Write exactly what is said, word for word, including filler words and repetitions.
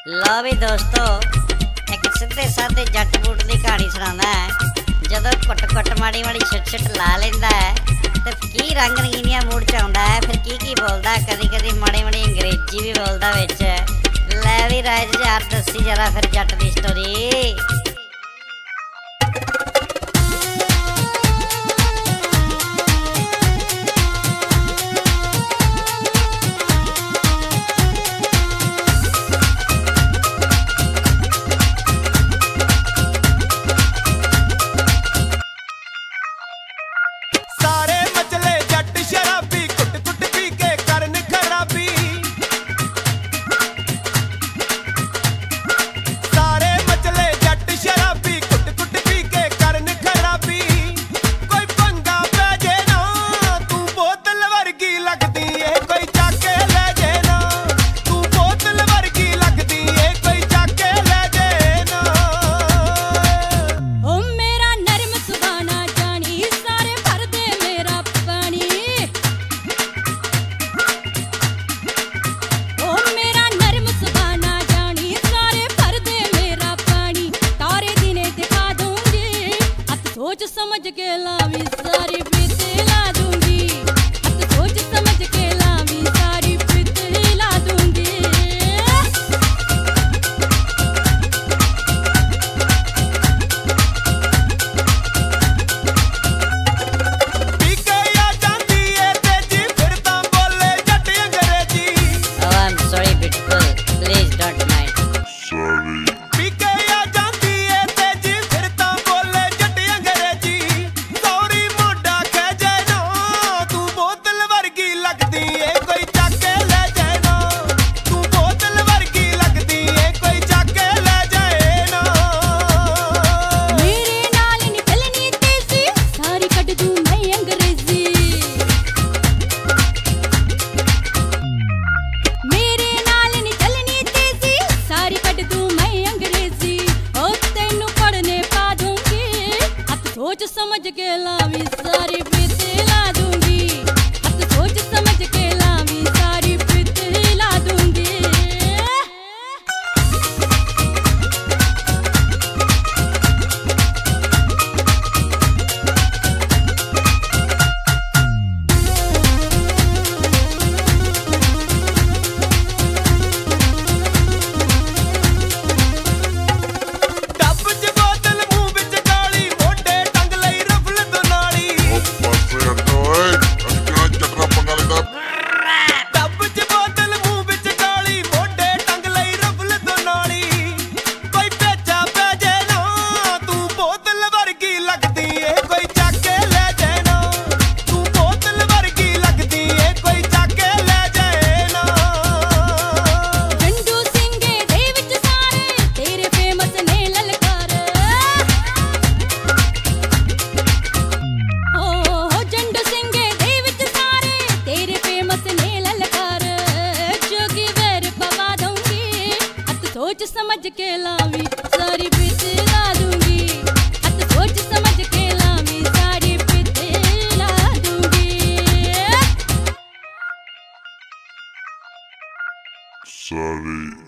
लो भी दोस्तों, एक सीधे साधे जट बूट की कहानी सुनाना है। जदों कुट कुट माड़ी माड़ी छिट छिट ला लेंदा है तो की रंग रंगीनिया मूड च आउंदा है। फिर की की बोलदा, कदी कदी माड़ी माड़ी अंग्रेजी भी बोलदा विच। लै भी राज यार दसी जरा फिर जट दी स्टोरी। सोच समझ के लावी सारी प्रीत ला दूंगी। सोच समझ के लावी सारी प्रीत ला दूंगी। Oh, I'm sorry, beautiful. Please don't mind. Sorry. सोच समझ के लावी सारी प्रीत ला दूंगी। सोच समझ के लावी सारी प्रीत ला दूंगी। सोच समझ के लावी सारी प्रीत ला दूंगी। सोच समझ के लावी सारी प्रीत ला दूंगी। Sorry.